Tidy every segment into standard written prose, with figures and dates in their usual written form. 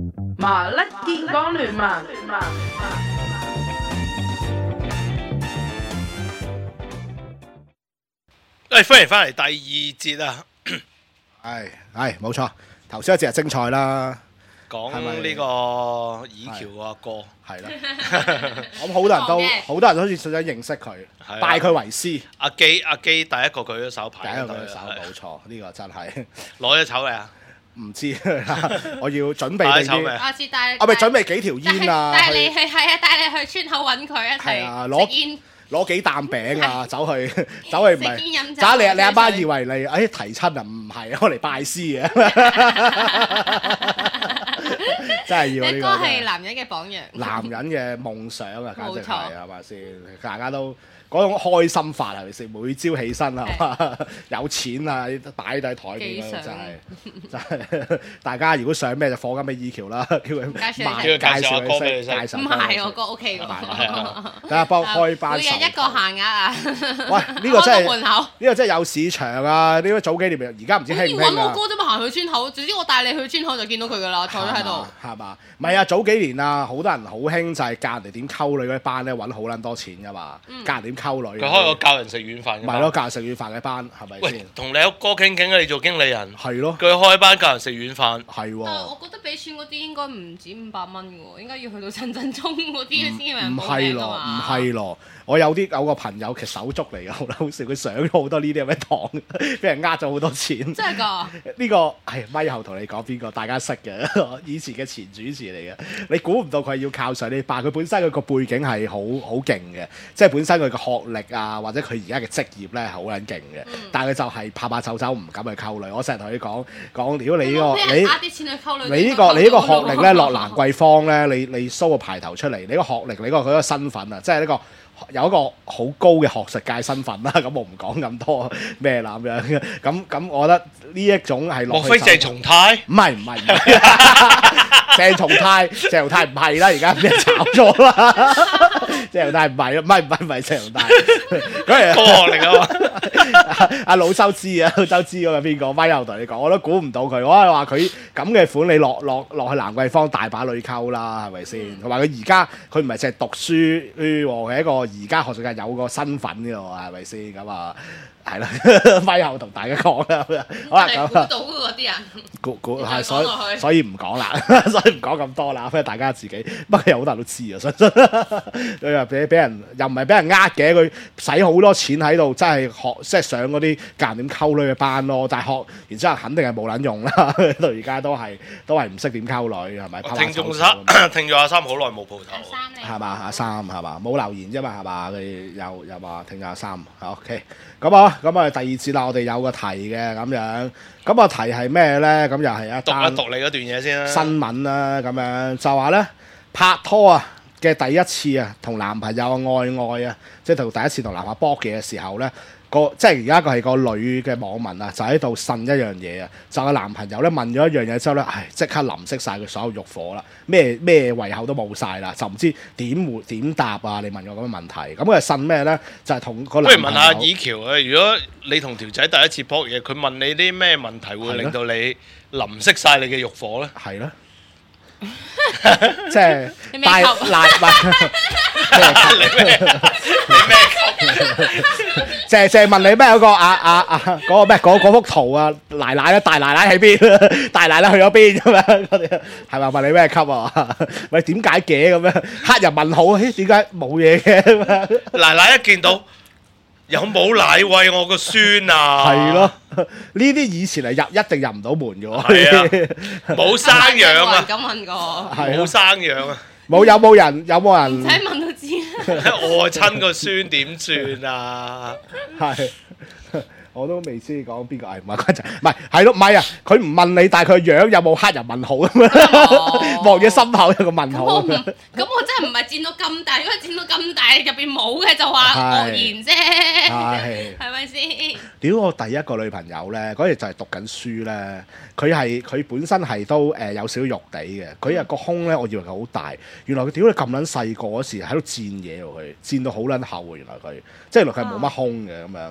麻甩健康聯盟。 歡迎翻嚟第二節啊！ 係冇錯，頭先一節係精彩啦， 講係咪呢個以橋個阿哥， 係啦。咁好多人都好多人都好似想認識佢， 係啊拜佢為師。 阿基第一個舉咗手第牌， 一個舉手，冇錯，呢個真係攞咗籌未啊？ 唔知啦。我要準備定啲， 攞咗籌未？ 下次帶我咪準備幾條煙啊， 帶你去係啊，帶你去村口揾佢一係啊齊食煙。 攞幾啖餅啊，走去唔係食煙飲酒咋？你阿吹媽水以為你提親啊？唔係，我嚟拜師嘅，真係要呢個你哥係男人嘅榜樣。 男人嘅夢想啊，簡直冇錯係係咪先？大家都嗰種開心法係咪先？每朝起身係嘛，有錢啊，擺低台面嗰度真係，大家如果想咩就課金俾以橋啦，叫佢介紹買你介紹阿哥俾你識介紹唔係我哥 OK 係喎。 啊等下幫我開班授每日一個限額啊！ 喂，呢個真係開個門口。 呢個真係有市場啊！呢個早幾年而家唔知興唔興啊要揾我哥？啫嘛，行去村口，總之我帶你去村口就見到佢噶啦，坐咗喺度。 係嘛？唔係啊！早幾年啊，好多人好興就係教人哋點溝女嗰啲班咧，揾好撚多錢噶嘛，教人點溝女。 佢開個教人食軟飯嘅班咪咯，教人食軟飯嘅班係咪喂先？， 同你阿哥傾傾啊！你做經理人， 係咯， 佢開班教人食軟飯， 係但係喎。 我覺得俾錢嗰啲應該唔止500蚊嘅喎，應該要去到陳振聰嗰啲先有人唔報名㗎係咯，唔嘛。 係咯，我有個朋友其實手足嚟嘅，好好笑，佢上咗好多呢啲咁嘅堂，俾人呃咗好多錢。 真係㗎。 呢個係咪後同你講邊個？大家識嘅，以前嘅前主持嚟嘅。你估唔到佢要靠上呢班，佢本身佢個背景係好勁嘅，即係本身佢嘅學歷啊，或者佢而家嘅職業咧係好撚勁嘅。但係佢就係怕怕醜醜，唔敢去溝女。我成日同佢講，如果你呢個俾人呃啲錢去溝女， 你呢個學歷咧落蘭桂坊咧，你 show 個牌頭出嚟，你個學歷，你佢個身份啊，即係呢個有一個好高嘅學術界身份啦。咁我唔講咁多咩啦咁樣。咁我覺得呢一種係落去莫非鄭松泰？ 唔係鄭松泰唔係啦，而家俾人炒咗啦。鄭松泰唔係啦，唔係鄭松泰，嗰高學歷啊嘛！ 阿老周知啊，老周知嗰個邊個？威後同你講，我都估唔到佢。我係話佢咁嘅款，你落去蘭桂坊大把女溝啦，係咪先？同埋佢而家佢唔係淨係讀書喎，係一個而家學術界有個身份嘅喎，係咪先？咁啊，係啦，威後同大家講啦。好啦，咁估到嗰啲人。 估係， 你再講落去所以唔講啦，所以唔講咁多啦，因為大家自己，不過有好多人都知啊，相信佢話俾人又唔係俾人呃嘅，佢使好多錢喺度，真係學即係上嗰啲教人點溝女嘅班咯，但係學然之後肯定係冇撚用啦，到而家都係唔識點溝女係咪？ 聽眾阿三好耐冇蒲頭， 係嘛？阿三係嘛？冇留言啫嘛係嘛？佢又話聽咗阿三，OK。咁啊第二節啦，我哋有個題嘅咁樣，咁個題係咩咧？咁又係一單讀你嗰段嘢先啦。 新聞啦，咁樣就話咧拍拖啊嘅第一次啊，同男朋友愛啊，即係同第一次同男朋友搏嘅時候咧，即係而家係個女嘅網民啊，就喺度呻一樣嘢啊，就個男朋友咧問咗一樣嘢之後咧，即刻淋熄晒佢所有慾火啦，咩胃口都冇晒啦，就唔知點答啊？你問我咁嘅問題，咁佢呻咩咧？就係同個不如問男朋友下以橋啊！如果你同條仔第一次搏嘢，佢問你啲咩問題會令到你淋熄晒你嘅慾火咧？ 係咯。即係你咩級你咩級？ 淨係問你咩嗰個嗰個咩嗰幅圖啊，奶奶咧，大奶奶喺邊？大奶奶去咗邊咁樣？嗰啲係咪問你咩級啊？喂，點解嘅咁樣？黑人問號，點解冇嘢嘅咁樣？ 奶奶一見到有冇奶餵我個孫啊？ 係咯，呢啲以前係一定入唔到門嘅喎。 係啊，冇生養啊， 咁問過， 係冇生養啊， 有冇人？ 唔使問都知啦。 愛親個孫點算啊？ 係。我都未知講邊個係唔係關鍵，係咯，唔係啊！佢唔問你，但係佢樣有冇黑人問號咁樣，望住心口有個問號咁樣。 咁我真係唔係佔到咁大，如果佔到咁大入邊冇嘅就話愕然啫，係咪先？ 屌我第一個女朋友咧，嗰日就係讀緊書咧，佢本身係都有少少肉地嘅，佢個胸咧，我以為佢好大，原來佢屌你咁撚細個嗰時喺度墊嘢喎，佢墊到好撚厚喎，原來佢即係原來佢係冇乜胸嘅咁樣。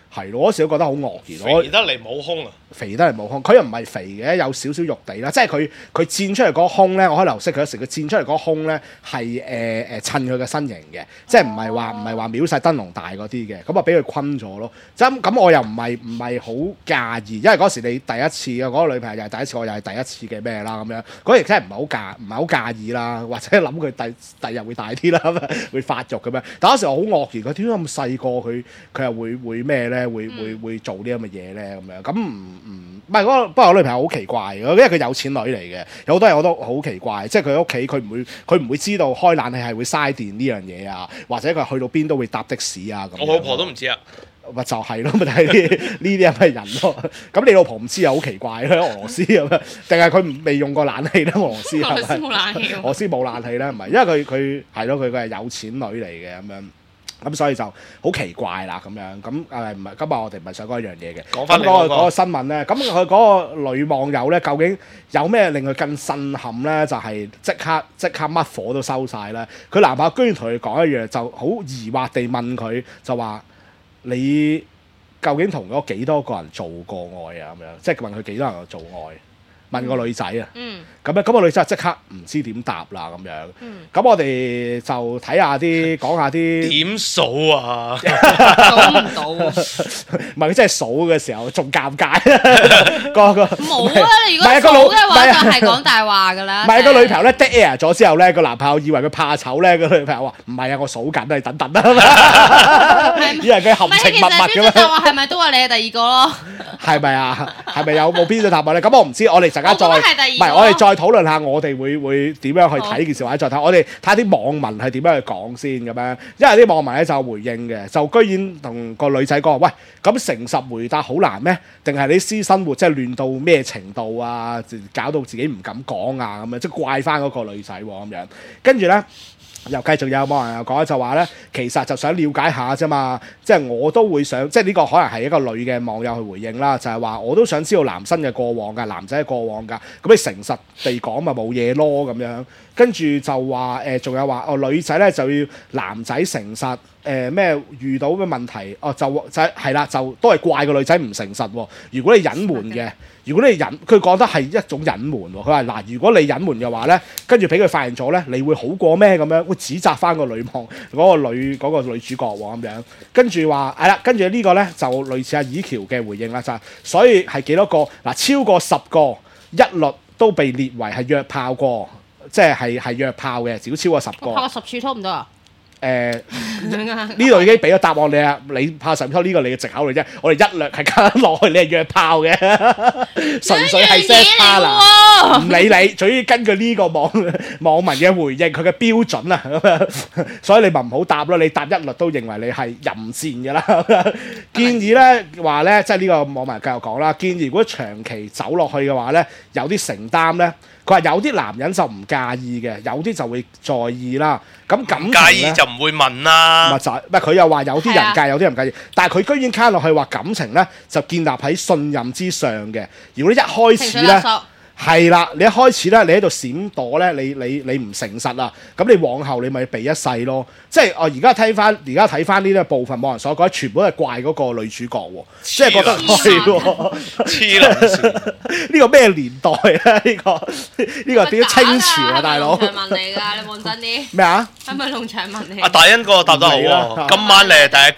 係咯，嗰時都覺得好愕然。我肥得嚟冇胸啊！ 肥得嚟冇胸，佢又唔係肥嘅，有少少肉地啦。即係佢攢出嚟嗰個胸咧，我可能留識佢嗰時，佢攢出嚟嗰個胸咧係襯佢嘅身形嘅，即係唔係話秒晒燈籠大嗰啲嘅。咁啊俾佢坤咗咯。咁我又唔係好介意，因為嗰時你第一次嘅嗰個女朋友又係第一次，我又係第一次嘅咩啦咁樣。嗰時真係唔係好介意啦，或者諗佢第日會大啲啦，會發育咁樣。但嗰時我好愕然，佢點解咁細個佢又會咩咧？會做啲咁嘅嘢咧咁樣。咁唔係不過我女朋友好奇怪嘅，因為佢有錢女嚟嘅，有好多嘢我都好奇怪，即係佢屋企佢唔會知道開冷氣係會嘥電呢樣嘢啊，或者佢去到邊都會搭的士啊咁。 我老婆都唔知啊。 咪就係咯，咪就係呢啲咁嘅人咯。咁你老婆唔知又好奇怪咧，俄羅斯咁樣，定係佢未用過冷氣咧？俄羅斯係咪？ 冇冷氣。俄羅斯冇冷氣咧，唔係，因為佢係咯，佢係有錢女嚟嘅咁樣。咁所以就好奇怪啦咁樣，咁唔係今日我哋唔係想講一樣嘢嘅， 講翻嗰個新聞咧，咁佢嗰個女網友咧，究竟有咩令佢更震撼咧？就係即刻乜火都收晒啦！佢男朋友居然同佢講一樣，就好疑惑地問佢，就話你究竟同咗幾多個人做過愛啊？咁樣即係問佢幾多人做愛。問個女仔啊，咁個女仔即刻唔知點答啦咁樣。咁我哋就睇下講下啲點數啊， 數唔到。 唔係佢真係數嘅時候仲尷尬。 冇啊！你如果數嘅話就係講大話㗎啦。 唔係個女朋友咧 dead air 咗之後咧，個男朋友以為佢怕醜咧，個女朋友話唔係啊，我數緊啊，你等等啦。以為佢含情脈脈咁樣。 就話係咪都話你係第二個咯？ 係咪啊？係咪有冇邊個答案咧？咁我唔知，我哋陣間再唔係，我哋再討論下，我哋會點樣去睇件事，或者再睇我哋睇下啲網民係點樣去講先咁樣。因為啲網民咧就回應嘅，就居然同個女仔講：喂，咁誠實回答好難咩？定係你私生活即係亂到咩程度啊？搞到自己唔敢講啊咁樣，即係怪翻嗰個女仔喎咁樣。跟住咧。又繼續有網人又講就話咧，其實就想了解下啫嘛，即係我都會想，即係呢個可能係一個女嘅網友去回應啦，就係話我都想知道男生嘅過往㗎，男仔嘅過往㗎，咁你誠實地講咪冇嘢咯咁樣，跟住就話仲有話女仔咧就要男仔誠實。咩遇到嘅問題就係啦，就都係怪個女仔唔誠實喎。如果你隱瞞嘅，佢講得係一種隱瞞喎。佢話嗱，如果你隱瞞嘅話咧，跟住俾佢發現咗咧，你會好過咩咁樣？會指責翻個女嗰個女主角喎咁樣。跟住話係啦，跟住呢個咧就類似阿以喬嘅回應啦，就係所以係幾多個嗱？超過10個一律都被列為係約炮過，即係約炮嘅，只要超過10個。 拍過10次拖唔得啊？ 呢度已經俾咗答案你啊！你怕神偷呢個你嘅藉口嚟啫，我哋一略係加落去，你係約炮嘅，純粹係 set 差啦，唔理你，總之根據呢個網民嘅回應，佢嘅標準啊，咁樣，所以你咪唔好答咯，你答一律都認為你係淫賤嘅啦。建議咧話咧，即係呢個網民繼續講啦，建議如果長期走落去嘅話咧，有啲承擔咧。佢話有啲男人就唔介意嘅，有啲就會在意啦。咁感情介意就唔會問啦。 咪佢又話有啲人介意，有啲人唔介意。但係佢居然卡落去話感情咧就建立喺信任之上嘅。如果你一開始咧係啦，你一開始咧你喺度閃躲咧，你唔誠實啦，咁你往後你咪避一世咯。即係而家睇翻呢啲部分網人所講，全部都係怪嗰個女主角喎，即係覺得係喎， 黐撚線。 呢個咩年代啊？呢個點清朝啊，大佬？ 農場文嚟㗎，你望真啲。 咩啊？ 係咪農場文嚟？ 阿大恩哥答得好喎，今晚你係第一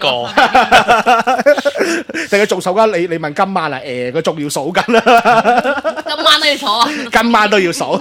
個。 定係仲數緊？你問今晚啊？佢仲要數緊啦。 今晚都要數啊！ 今晚都要數。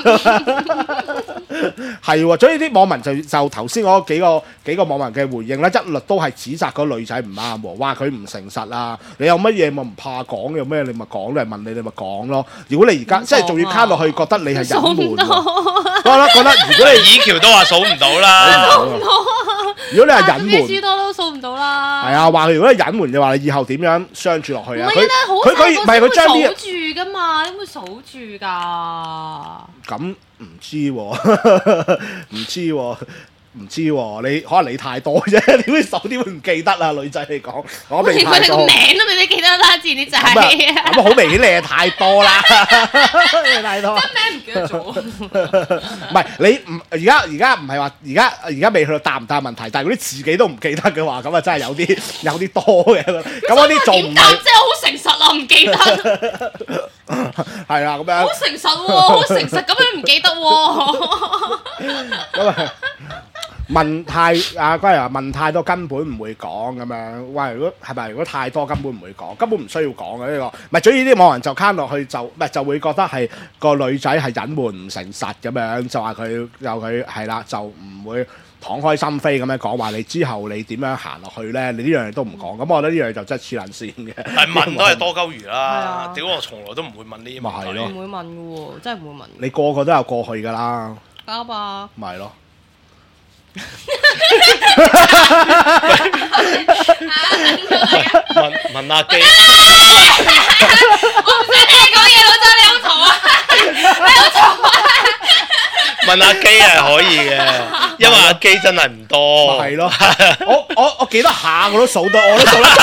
係喎，所以啲網民就頭先嗰幾個網民嘅回應咧，一律都係指責嗰女仔唔啱喎，話佢唔誠實啊！你有乜嘢咪唔怕講，有咩你咪講，你問你咪講咯。如果你而家即係仲要卡落去，覺得你係隱瞞喎，覺得如果你以喬都話數唔到啦， 如果你係隱瞞， 幾多都數唔到啦。 係啊，話如果你隱瞞嘅話，你以後點樣相處落去啊？ 佢唔係佢將啲數住㗎嘛，點會數住㗎？ 咁唔知喎，唔知喎，你可能你太多啫，點會數？點會唔記得啊？女仔嚟講，我未太多。 佢哋個名都未必記得啦。 啦，前啲仔。 咁好明顯你係太多啦，你太多。 真名唔記得咗。 唔係你唔而家唔係話而家未去到答唔答問題，但係嗰啲自己都唔記得嘅話，咁啊真係有啲多嘅。咁嗰啲仲唔係？ 即係好誠實啊，唔記得。 係啦，咁樣。 好誠實喎，好誠實咁樣唔記得喎。 咁啊問太關於話問太多根本唔會講咁樣。喂，如果太多根本唔會講，根本唔需要講嘅呢個。唔係，總之啲網民就卡落去就會覺得係個女仔係隱瞞唔誠實咁樣，就話佢係啦，就唔會敞開心扉咁樣講話你之後你點樣行落去咧？你呢樣嘢都唔講，咁我覺得呢樣嘢就真係黐撚線嘅。 但係問都係多鳩餘係啦啊， 屌我從來都唔會問呢啲問題。 唔會問嘅喎，真係唔會問。 你個個都有過去㗎啦， 啱啊！ 咪係咯。 問阿基， 我唔使聽你講嘢，老周你好嘈啊！你好嘈啊！ 問阿基係可以嘅，因為阿基真係唔多。 係咯，我幾多下我都數到，我都數得。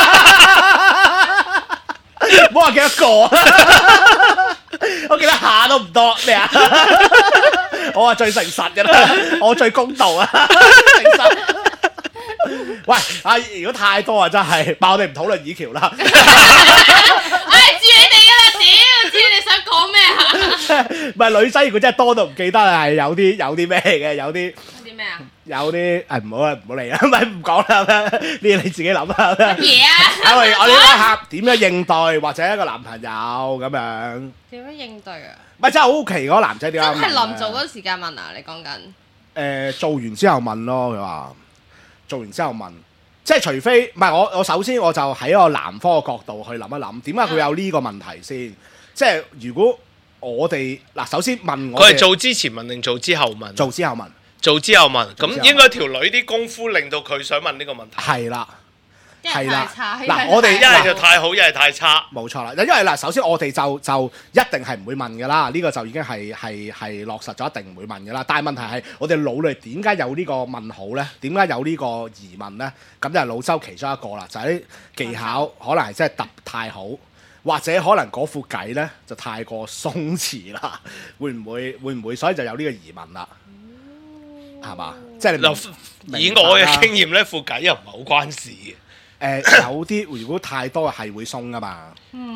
唔好話幾多個，我幾多下都唔多咩啊？我話最誠實嘅啦，我最公道啊！誠實。喂，如果太多啊，真係，但我哋唔討論以橋啦。 唉，知你哋㗎啦，屌，知你想講咩啊？ 唔係女仔，如果真係多到唔記得係有啲咩嘅，有啲咩啊？ 有啲唔好啦，唔好嚟啦，咪唔講啦，呢啲你自己諗啦。 嘢啊！ 我哋講下點樣應對，或者一個男朋友咁樣。 點樣應對啊？ 咪真係好奇嗰個男仔點解？ 真係臨做嗰個時間問啊！你講緊做完之後問咯，佢話做完之後問，即係除非唔係我首先我就喺個男方嘅角度去諗一諗，點解佢有呢個問題先？即係如果我哋嗱，首先問我， 佢係做之前問定做之後問？ 做之後問。 做之後問，咁應該條女啲功夫令到佢想問呢個問題。 係啦，係啦。 嗱， 嗱，我哋一係就太好，一係太差。 冇錯啦，因為嗱，首先我哋就一定係唔會問㗎啦，呢個就已經係落實咗，一定唔會問㗎啦。但係問題係我哋腦裏點解有呢個問號咧？點解有呢個疑問咧？咁就係老周其中一個啦，就係啲技巧可能係真係揼太好，或者可能嗰副計咧就太過鬆弛啦。會唔會？所以就有呢個疑問啦。係嘛？即係你以我嘅經驗咧，副計又唔係好關事嘅。 有啲如果太多係會鬆噶嘛。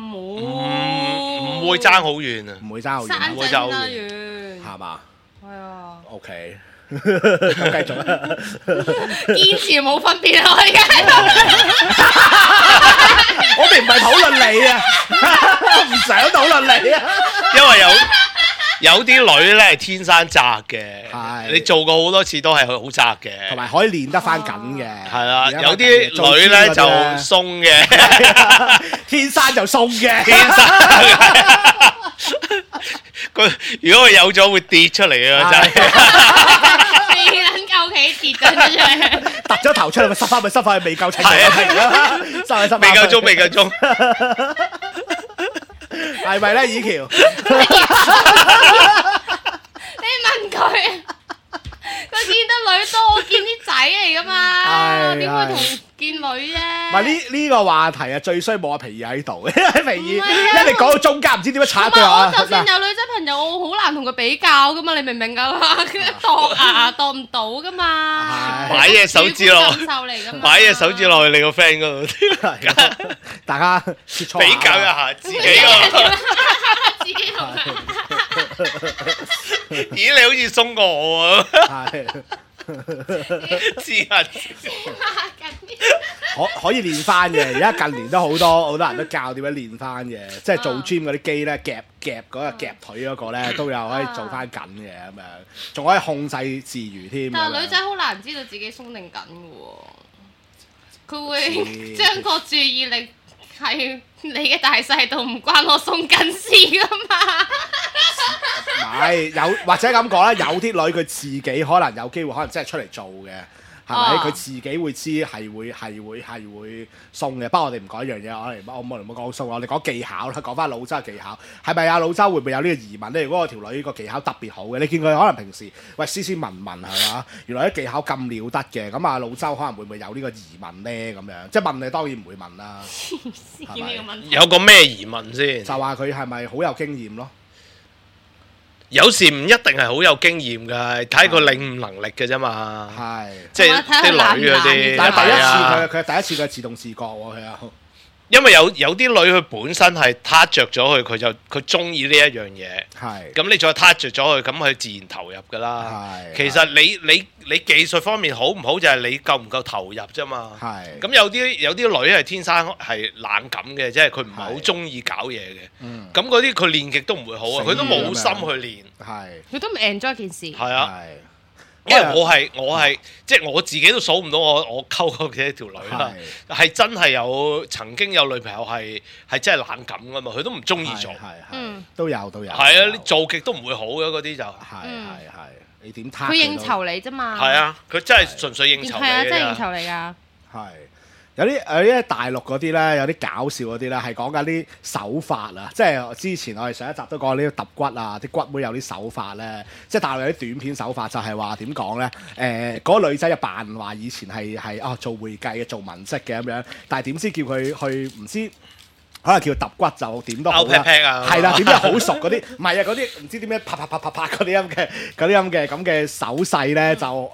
唔會爭好遠啊！ 唔會爭好遠， 唔會爭好遠， 係嘛？ 係啊。 OK，咁繼續啦。 堅持冇分別啊！我而家我哋唔係討論你啊，唔想討論你啊， 因為有啲女咧係天生窄嘅，你做過好多次都係好窄嘅， 同埋可以練得翻緊嘅。 係啦，有啲女咧就鬆嘅， 天生就鬆嘅。 天生佢如果佢有咗會跌出嚟嘅真係。 未撚夠企跌咗出嚟， 突咗頭出嚟咪塞翻去未夠稱就停啦，未夠鐘。 係咪咧，以橋？ 你問佢，佢見得女多，我見啲仔嚟噶嘛？點會同見女啫？ 唔係呢個話題啊，最衰冇阿皮爾喺度，因為皮爾因為講到中間唔知點樣插佢啊！ 我就算有女仔朋友，我好難同佢比較噶嘛，你明唔明啊？度唔到噶嘛？ 擺隻手指落，擺隻手指落去你個 friend 嗰度， 大家比較一下自己個。 自己同咦，你好似鬆過我喎！黐人可以練翻嘅，而家近年都好多人都教點樣練翻嘅，即係做 gym 嗰啲機咧，夾嗰個夾腿嗰個咧都有可以做翻緊嘅咁樣，仲可以控制自如添。 但係女仔好難知道自己鬆定緊嘅喎，佢會將個注意力係你嘅大細度，唔關我鬆緊事噶嘛。唔係有或者咁講啦，有啲女佢自己可能有機會，可能真係出嚟做嘅。 係咪？佢自己會知係會鬆嘅。不過我哋唔講一樣嘢，我冇講鬆，我哋講技巧啦，講翻老周嘅技巧，係咪啊？老周會唔會有呢個疑問咧？如果我條女個技巧特別好嘅，你見佢可能平時喂斯斯文文係嘛，原來啲技巧咁了得嘅，咁啊老周可能會唔會有呢個疑問咧？咁樣即係問你當然唔會問啦。 有個咩疑問先？ 就話佢係咪好有經驗咯？ 有時唔一定係好有經驗㗎，睇佢領悟能力嘅啫嘛。 係， 即係啲女嗰啲。 但係第一次係佢第一次佢自動自覺喎，佢啊。 因為有啲女佢本身係撻着咗佢佢中意呢一樣嘢。 係。咁你再撻着咗佢，咁佢自然投入㗎啦。係。其實你技術方面好唔好就係你夠唔夠投入啫嘛。係。咁有啲女係天生係冷感嘅，即係佢唔係好中意搞嘢嘅。咁嗰啲佢練極都唔會好啊，佢都冇心去練。係。佢都唔 enjoy 件事。 係啊。因為我係即係我自己都數唔到我溝過幾多條女啦，係真係曾經有女朋友係真係冷感㗎嘛，佢都唔中意做， 都有。係啊，你做極都唔會好嘅嗰啲就係， 你點佢應酬你啫嘛。 係啊，佢真係純粹應酬你。 係啊，真係應酬你㗎。 係。有啲大陸嗰啲咧，有啲搞笑嗰啲咧，係講緊啲手法啊！即係之前我哋上一集都講呢啲揼骨啊，啲骨妹有啲手法咧，即係大陸有啲短片手法就係話點講咧？嗰個女仔就扮話以前係做會計嘅，做文職嘅咁樣，但係點知叫佢去唔知？可能叫揼骨就點都好啦，係啦，點知好熟嗰啲，唔係啊，嗰啲唔知點樣啪嗰啲咁嘅手勢咧，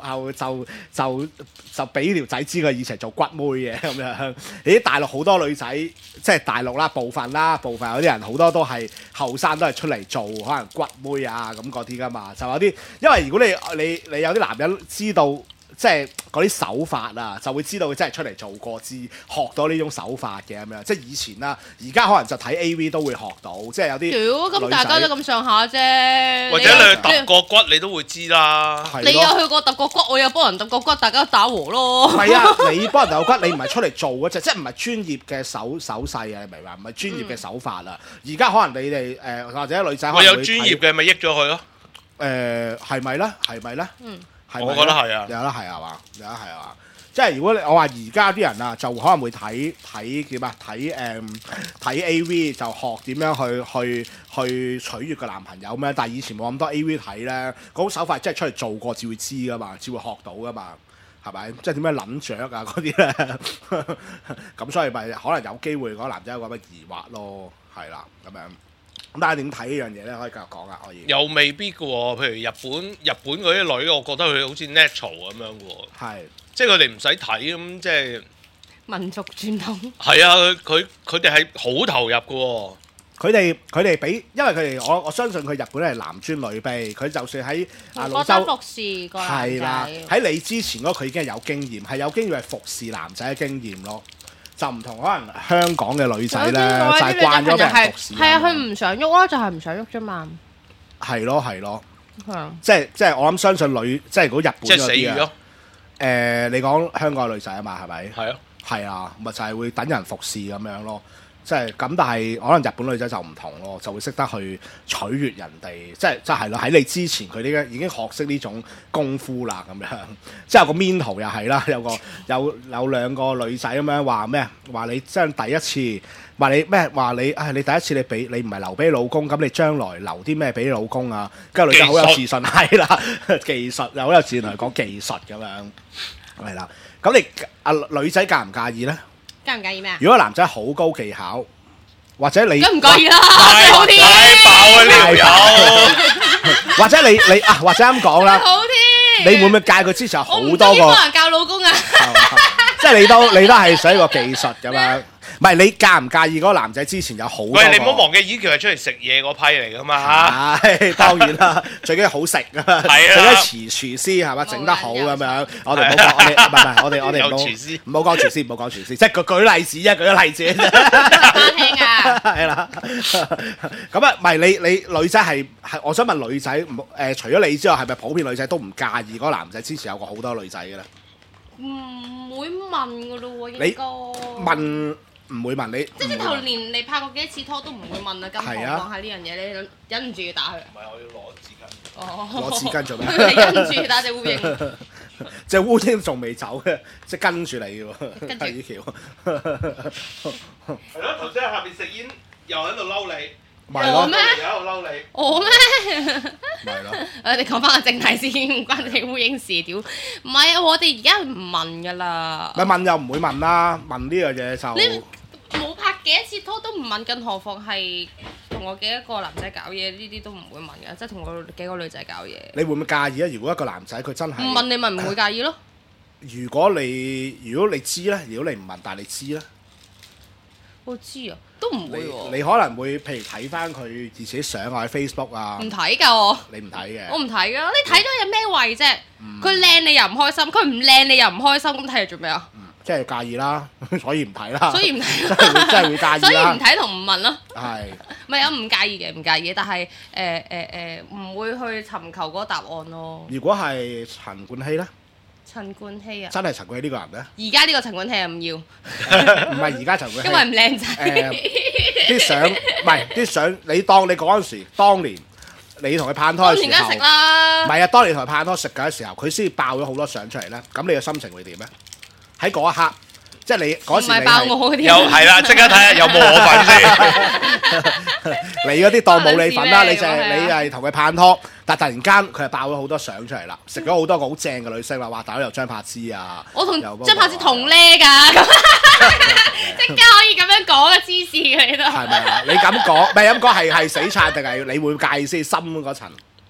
就俾條仔知佢以前做骨妹嘅咁樣。咦，大陸好多女仔，即係大陸啦，部分有啲人好多都係後生都係出嚟做可能骨妹啊咁嗰啲噶嘛，就有啲，因為如果你有啲男人知道。即係嗰啲手法啊，就會知道佢真係出嚟做過，學到呢種手法嘅咁樣。即係以前啦，而家可能就睇 AV 都會學到，即係有啲。咁大家都咁上下啫。或者你去揼過骨，你都會知啦。 你有去過揼過骨，我有幫人揼過骨，大家都打和咯。 係啊，你幫人揼過骨，你唔係出嚟做嗰隻，即係唔係專業嘅手勢啊？你明嘛？唔係專業嘅手法啊。而家可能你哋或者女仔可能有專業嘅，咪益咗佢咯。 係咪咧？係咪咧？ 我覺得係啊， 有得係係嘛，有得係係嘛。即係如果我話而家啲人啊，就可能會睇叫咩睇 AV 就學點樣去取悅個男朋友咩？但係以前冇咁多 AV 睇咧，嗰種手法真係出嚟做過，至會知噶嘛，至會學到噶嘛，係咪？即係點樣撚雀啊嗰啲咧？咁所以咪可能有機會嗰個男仔有咁嘅疑惑咯，係啦咁樣。咁但係點睇呢樣嘢咧？可以繼續講啊，可以。 又未必嘅喎，譬如日本嗰啲女，我覺得佢好似 natural 咁樣嘅喎。係。即係佢哋唔使睇咁，即係。 民族傳統。係啊，佢哋係好投入嘅喎。 佢哋比，因為佢哋我相信佢日本係男尊女卑，佢就算喺老周服侍個男仔。係啦， 喺你之前嗰佢已經係有經驗，係有經驗係服侍男仔嘅經驗咯。就唔同可能香港嘅女仔咧，就係慣咗俾人服侍。係啊， 佢唔想喐咯，就係唔想喐啫嘛。 係咯。即係我諗相信即係如果日本嗰啲啊。你講香港嘅女仔啊嘛，係咪？係啊。係啊，咪就係會等人服侍咁樣咯。即係咁，但係可能日本女仔就唔同咯，就會識得去取悅人哋，即係咯。喺你之前，佢哋已經學識呢種功夫啦，咁樣。即係有個 mean 圖又係啦，有兩個女仔咁樣話咩？話你真係第一次，話你咩？話你你第一次你唔係留俾老公，咁你將來留啲咩俾老公啊？跟住女仔好有自信，係啦，技術又好有自信嚟講技術咁樣，係啦。咁你女仔介唔介意咧？ 介唔介意咩啊？ 如果男仔好高技巧，或者你梗唔介意啦， 好啲，太爆啊呢條友！ 或者你或者咁講啦， 好啲， 你會唔會介佢之前有好多個？我唔中意幫人教老公啊！ 即係你都係想一個技術咁樣。唔係你介唔介意嗰個男仔之前有好多個？ 喂，你唔好忘記依條係出嚟食嘢嗰批嚟噶嘛嚇！ 係當然啦，最緊要好食啊！係啊，最緊要廚師係嘛，整得好咁樣。我哋唔好講，我哋唔好講廚師，唔好講廚師，即係舉例子啫，舉個例子啫。 啱聽啊！ 係啦，咁啊，唔係你女仔係我想問女仔除咗你之外，係咪普遍女仔都唔介意嗰個男仔之前有過好多女仔嘅咧？ 唔會問噶咯喎，應該問。唔會問你， 即係頭連你拍過幾多次拖都唔會問啊！咁講下呢樣嘢，你忍唔住要打佢？ 唔係，我要攞紙巾。 攞紙巾做咩？ 你忍唔住打隻烏蠅。 隻烏蠅仲未走嘅，即係跟住你嘅喎， 跟住第二條。 係咯，頭先喺下邊食煙，又喺度嬲你。 咪係咯， 我咩又喺度嬲你。 我咩？ 咪係咯。 我哋講翻個正題先，唔關你烏蠅事屌。唔係啊，我哋而家唔問㗎啦。 咪問又唔會問啦，問呢樣嘢就你冇拍幾多次拖都唔問，更何況係同我幾多個男仔搞嘢，呢啲都唔會問㗎，即係同我幾個女仔搞嘢。 你會唔會介意啊？如果一個男仔佢真係唔問你咪唔會介意咯。 如果你知咧，如果你唔問但係你知咧， 我知啊，都唔會喎。 你可能會譬如睇翻佢自己相啊喺 Facebook 啊， 唔睇㗎我。 你唔睇嘅。 我唔睇㗎，你睇咗有咩謂啫？佢靚你又唔開心，佢唔靚你又唔開心，咁睇嚟做咩啊？ 即係介意啦，所以唔睇啦。 所以唔睇， 真係會介意啦。 所以唔睇同唔問咯。 係。 唔係有唔介意嘅，唔介意嘅，但係唔會去尋求嗰個答案咯。 如果係陳冠希咧， 陳冠希啊， 真係陳冠希呢個人咧？ 而家呢個陳冠希啊唔要， 唔係而家陳冠希。 因為唔靚仔。 啲相唔係啲相，你當你嗰陣時，當年你同佢拍拖嘅時候， 當年梗係食啦。 唔係啊，當年同佢拍拖食嘅時候，佢先爆咗好多相出嚟咧。咁你嘅心情會點咧？喺嗰一刻，即係你嗰時唔係爆我嗰啲。 又係啦，即刻睇下有冇我份先。 你嗰啲當冇你份啦，你就係啊你係同佢拍拖，但突然間佢係爆咗好多相出嚟啦，食咗好多個好正嘅女星啦，話大佬有張柏芝啊， 我同有嗰個張柏芝同呢㗎，即刻可以咁樣講嘅黐線嘅你都。 係咪啊？你咁講，唔係咁講係死撐定係你會介意先心嗰層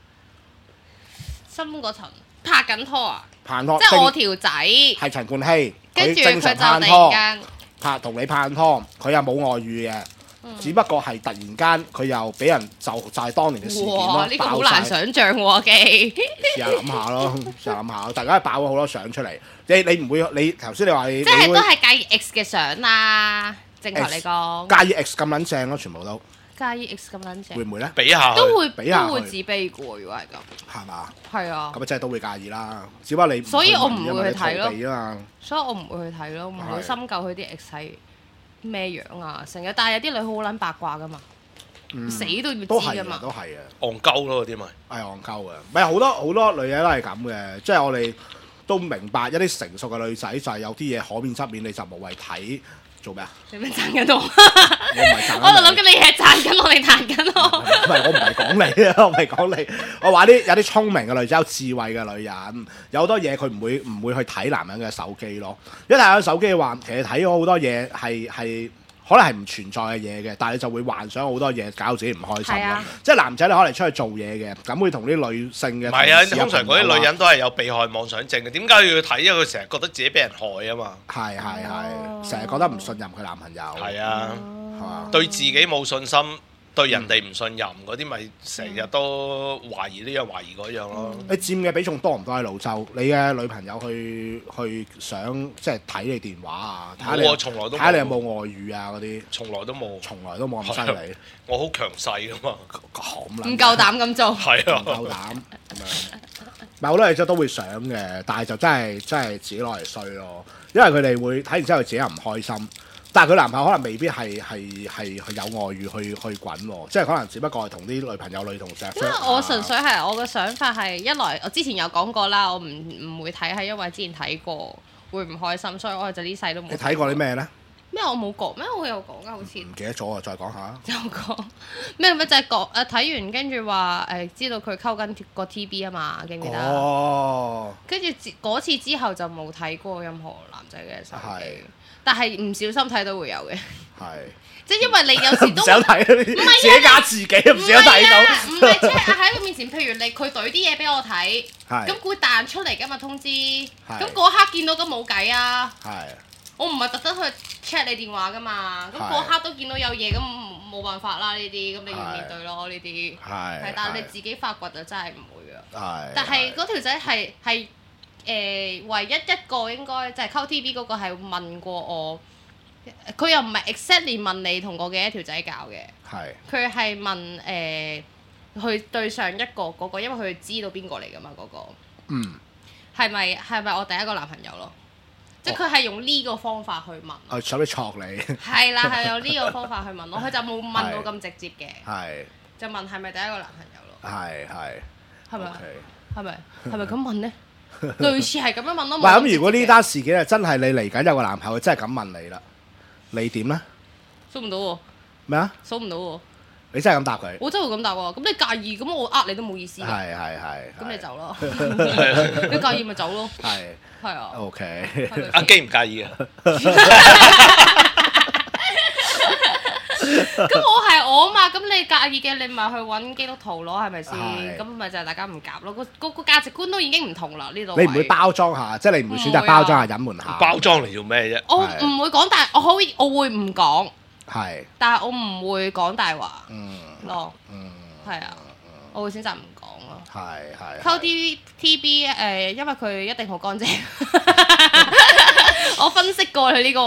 心嗰層拍緊拖啊！ 拍拖？ 即係我條仔， 係陳冠希， 跟住正佢就突常拍拖然間同你拍拖，佢又冇外遇嘅，只不過係突然間佢又俾人就係當年嘅事件咯， 哇！呢個好爆晒難想像喎，記。 試下諗下咯，試下諗下，大家爆咗好多相出嚟。你唔會，你頭先你話你即係你會都係介意 X 嘅相啦，正確嚟講。 介意 X 咁撚正咯，全部都介意 X 咁撚正， 會唔會咧？ 比下都會比下都會自卑嘅喎，如果係咁。 係嘛？ 係啊咁，啊真係都會介意啦，只不過你所以我唔會去睇咯你逃避啊嘛。 所以我唔會去睇咯，唔會深究佢啲 X 係咩樣啊，成日。但係有啲女好撚八卦噶嘛，死都要都係啊， 知噶嘛。 都係啊， 戇鳩咯嗰啲咪。 係戇鳩嘅。唔係好多女人都係咁嘅，即係我哋都明白一啲成熟嘅女仔就係有啲嘢可免則免，你就無謂睇。做咩啊？ 你咪讚緊我？ 我唔係讚緊你。 我就諗緊你係讚緊我定彈緊我？ 唔係，我唔係講你啊，我唔係講你。我話有啲聰明嘅女仔，有智慧嘅女人，有好多嘢佢唔會去睇男人嘅手機咯。一睇下手機嘅話，其實睇咗好多嘢係可能係唔存在嘅嘢嘅，但係你就會幻想好多嘢，搞到自己唔開心咯。即係男仔你可能出去做嘢嘅，咁會同啲女性嘅唔係啊，通常嗰啲女人都係有被害妄想症嘅，點解要睇？因為佢成日覺得自己俾人害啊嘛。 係，成日覺得唔信任佢男朋友。 係啊， 係嘛？ 對自己冇信心，對人哋唔信任嗰啲，咪成日都懷疑呢樣懷疑嗰樣咯。 你佔嘅比重多唔多喺老周？你嘅女朋友去想即係睇你電話啊？ 我從來都冇睇下你有冇外遇啊嗰啲？ 從來都冇， 從來都冇咁犀利。 我好強勢噶嘛， 唔夠膽咁做。 係啊， 唔夠膽咁樣。咪好多嘢都會想嘅，但係就真係自己攞嚟衰咯。因為佢哋會睇完之後自己又唔開心。但係佢男朋友可能未必係有外遇去滾喎，即係可能只不過係同啲女朋友女同事。 因為我純粹係我嘅想法係一來，我之前有講過啦，我唔會睇係因為之前睇過會唔開心，所以我就呢世都冇。 你睇過啲咩咧？ 咩我冇講咩？我有講啊，好似唔記得咗啊！再講下。 有講咩就係講睇完跟住話知道佢溝緊個 TB 啊嘛，記唔記得？ 哦。 跟住嗰次之後就冇睇過任何男仔嘅手機。 係。 但係唔小心睇都會有嘅， 係， 即係因為你有時都唔想睇嗰啲，自己加自己唔想睇到。 唔係即係喺佢面前，譬如佢懟啲嘢俾我睇，咁會彈出嚟㗎嘛通知，咁嗰刻見到咁冇計啊。我唔係特登去 check 你電話㗎嘛，咁嗰刻都見到有嘢，咁冇辦法啦呢啲，咁你要面對咯呢啲。係，但係你自己發掘就真係唔會㗎。係。但係嗰條仔係。唯一一個應該就係溝 TV 嗰個係問過我，佢又唔係 exactly 問你同過幾多條仔搞嘅，佢係問去對上一個嗰個，因為佢知道邊個嚟㗎嘛嗰個，係咪我第一個男朋友咯？即係佢係用呢個方法去問， 想你戳你， 係啦，係用呢個方法去問咯，佢就冇問到咁直接嘅，就問係咪第一個男朋友咯？係咪咁問咧？ 類似係咁樣問咯。 喂，咁如果呢單事件係真係你嚟緊有個男朋友，真係咁問你啦，你點咧？ 數唔到喎。 咩啊？ 數唔到喎。 你真係咁答佢？ 我真係會咁答喎。咁你介意，咁我你都冇意思。 係。 咁你走咯。你介意咪走咯。係啊。 OK。 阿基唔介意啊？ 咁我係我啊嘛，咁你介意嘅你咪去揾基督徒咯，係咪先？咁咪就係大家唔夾咯，個價值觀都已經唔同啦呢度。 你唔會包裝下，即係你唔會選擇包裝下隱瞞下。 包裝嚟做咩啫？ 我唔會講大，我會唔講。 係。但係我唔會講大話。咯。係啊，我會選擇唔講咯。 係。 溝 TB 因為佢一定好乾淨。我分析過佢呢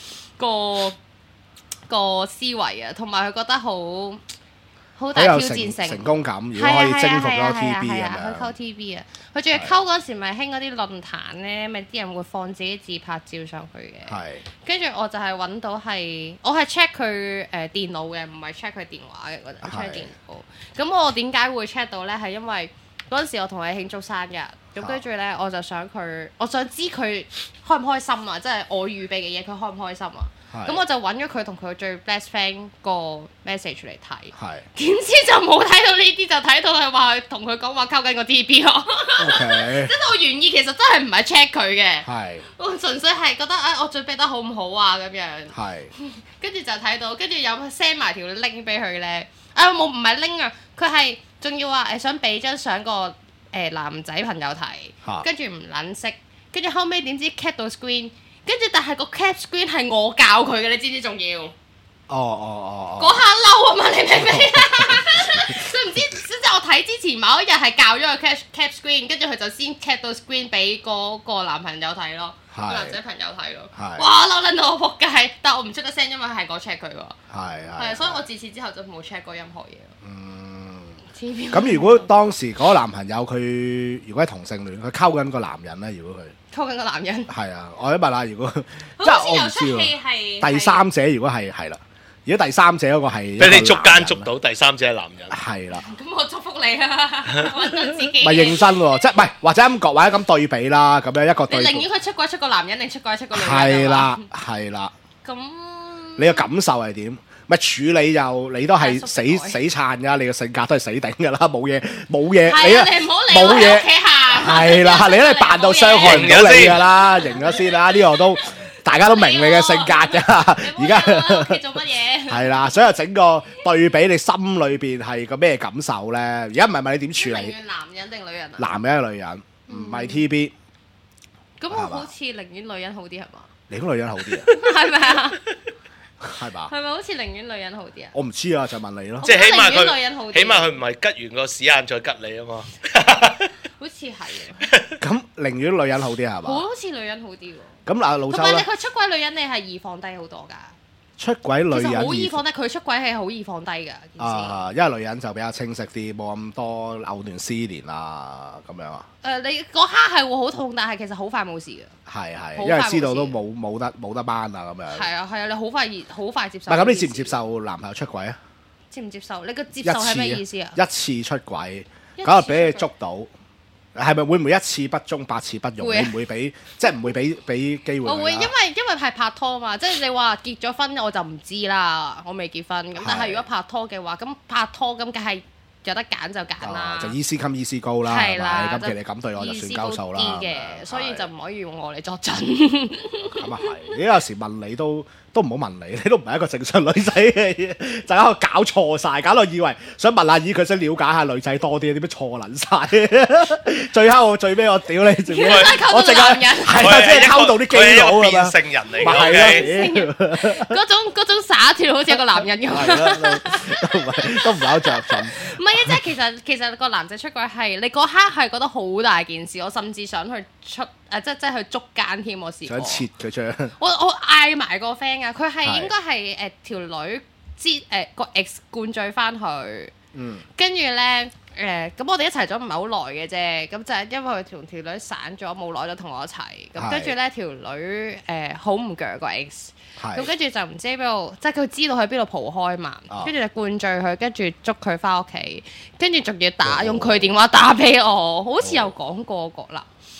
個思維啊，同埋佢覺得好大挑戰性， 成功感，如果可以征服咗 TB 咁樣。 佢溝 TB 啊，佢仲要溝嗰時咪興嗰啲論壇咧，咪啲人會放自己自拍照上去嘅。係。跟住我就係揾到我係 check 佢電腦嘅，唔係 check 佢電話嘅嗰陣 check 電腦。咁我點解會 check 到咧？係因為嗰陣時我同佢慶祝生日，咁跟住咧我就想知佢開唔開心啊！即係我預備嘅嘢，佢開唔開心啊！咁我就揾咗佢同佢最 best friend 個 message 嚟睇，點知就冇睇到呢啲，就睇到佢話同佢講話溝緊個 TB 咯。即係我原意其實真係唔係 check 佢嘅，我純粹係覺得我準備得好唔好啊咁樣。跟住就睇到，跟住有 send 埋條 link 俾佢咧。唔係 link 啊，佢係仲要話想俾張相個男仔朋友睇，跟住唔撚識，跟住後尾點知 cap 到 screen。跟住，但係個 cap screen 係我教佢嘅，你知唔知仲要？嗰下嬲啊嘛，你明唔明啊？佢唔知，即係我睇之前某一日係教咗個 cap screen，跟住佢就先 cap 到 screen 俾嗰個男朋友睇咯，個男仔朋友睇咯。哇！嬲撚到我仆街，但係我唔出得聲，因為係我 check 佢喎。係，所以我自此之後就冇 check 過任何嘢。 咁如果當時嗰個男朋友佢如果係同性戀，佢溝緊個男人咧，如果佢溝緊個男人， 係啊，我一問下，如果即係我唔知喎， 第三者如果係啦，如果第三者嗰個係俾你捉到第三者係男人， 係啦， 咁我祝福你啊，揾到自己。 咪認真喎，即係唔係或者咁講，或者咁對比啦，咁樣一個對。 你寧願佢出軌出個男人定出軌出個女人？ 係啦。 咁你嘅感受係點？咪處理又你都係死撐㗎，你嘅性格都係死頂㗎啦，冇嘢，你唔好理我喺屋企行。係啦，你都係扮到傷害唔到你㗎啦，認咗先啦，呢個都大家都明你嘅性格㗎。而家屋企做乜嘢？ 係啦，所以整個對比，你心裏邊係個咩感受咧？而家唔係問你點處理。 寧願男人定女人啊？ 男人定女人，唔係 TB。 咁我好似寧願女人好啲係嘛？ 寧願女人好啲啊？ 係咪啊？ 係吧？ 係咪好似寧願女人好啲啊？ 我唔知啊，就問你咯。 即係起碼佢唔係吉完個屎眼再吉你啊嘛。 好似係嘅。 咁寧願女人好啲係嘛？ 好似女人好啲喎。 咁嗱，老周咧？ 同埋佢出軌女人，你係易放低好多㗎。 出軌女人其實好易放低，佢出軌係好易放低㗎。 因為女人就比較清晰啲，冇咁多藕斷絲連啊咁樣啊。 你嗰刻係會好痛，但係其實好快冇事㗎。 係，因為知道都冇得掹啊咁樣。 係啊，你好快接受。 咁你接唔接受男朋友出軌啊？ 接唔接受？你個接受係咩意思啊？ 一次出軌，咁啊俾你捉到。係咪會唔會一次不忠百次不容？會唔會俾即係唔會俾機會？ 我會，因為係拍拖嘛，即係你話結咗婚我就唔知啦，我未結婚咁。但係如果拍拖嘅話，咁拍拖咁梗係有得揀就揀啦。 就 easy come easy go 啦，係咪？咁其實你咁對我就算鳩數啦。 所以就唔可以用我嚟作準。 咁啊係，你有時問你都唔好問你都唔係一個正常女仔嘅嘢，就喺度搞錯晒，搞到以為想問下佢想了解下女仔多啲，點解錯撚晒？最尾我屌你，我淨係即係溝到啲基佬咁樣， 變性人嚟， 咪係咯， 嗰種灑脱好似一個男人咁， 都唔係好着緊。 唔係啊，即係其實個男仔出軌係你嗰刻係覺得好大件事，我甚至想去即係去捉姦添，我試過。想切佢出嚟。 我嗌埋個 friend 啊，佢係應該係條女個 ex 灌醉翻佢，跟住咧咁我哋一齊咗唔係好耐嘅啫，咁就係因為佢同條女散咗冇耐咗同我一齊，咁跟住咧條女好唔鋸個 ex，咁跟住就唔知喺邊度，即係佢知道喺邊度蒲開嘛，跟住就灌醉佢，跟住捉佢翻屋企，跟住仲要用佢電話打俾我，好似有講過個啦。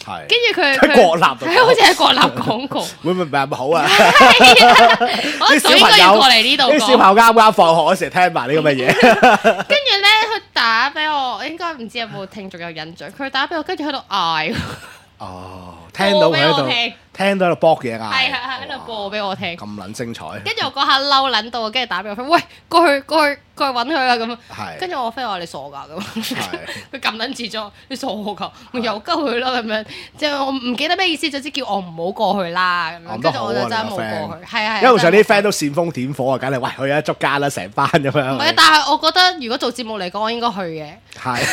係。 跟住佢喺國立度， 係好似喺國立廣告。 會唔會唔係咁好啊？ 我早應該要過嚟呢度。 啲小朋友啱啱放學嗰時聽埋呢咁嘅嘢。 跟住咧，佢打俾我，應該唔知有冇聽眾有印象。佢打俾我，跟住喺度嗌。 哦，聽到佢喺度，聽到喺度搏嘢嗌。 係喺度播俾我聽。 咁撚精彩。 跟住我嗰下嬲撚到，跟住打俾我 friend，喂，過去揾佢啦咁。 係。 跟住我 friend 話你傻㗎咁。係。佢撳撚字咗，你傻㗎，咪由鳩佢咯咁樣。即係我唔記得咩意思，總之叫我唔好過去啦咁樣。跟住我就真係冇過去。係啊。 因為上啲 friend 都煽風點火啊，梗係喂去啊捉奸啦，成班咁樣。 唔係，但係我覺得如果做節目嚟講，我應該去嘅。 係。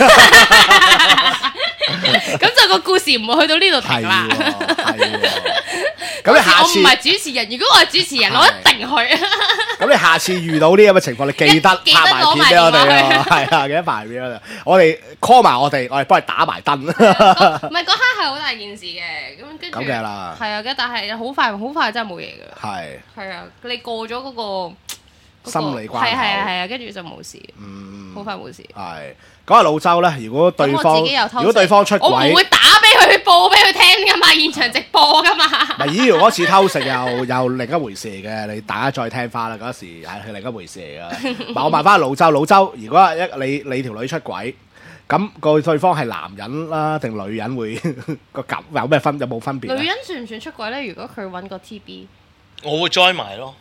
咁就個故事唔會去到呢度停啦。 咁你下次我唔係主持人，如果我係主持人，我一定去。 咁你下次遇到呢咁嘅情況，你記得拍埋片俾我哋咯。係啊，記得拍片啊！我哋 call 埋我哋幫你打埋燈。唔係嗰刻係好大件事嘅，咁跟住。咁嘅啦。係啊，但係好快真係冇嘢㗎。係。係啊，你過咗嗰個心理關口。 係啊，跟住就冇事。好快冇事。 係。講下老周咧，如果對方出軌， 我唔會打俾佢報俾佢聽噶嘛，現場直播噶嘛。 唔係，咦？嗰次偷食又另一回事嚟嘅，你大家再聽翻啦。嗰時係另一回事嚟噶。我問翻老周，如果你條女出軌，咁個對方係男人啦定女人會個感有咩有冇分別？ 女人算唔算出軌咧？如果佢揾個 TB， 我會 join 埋咯，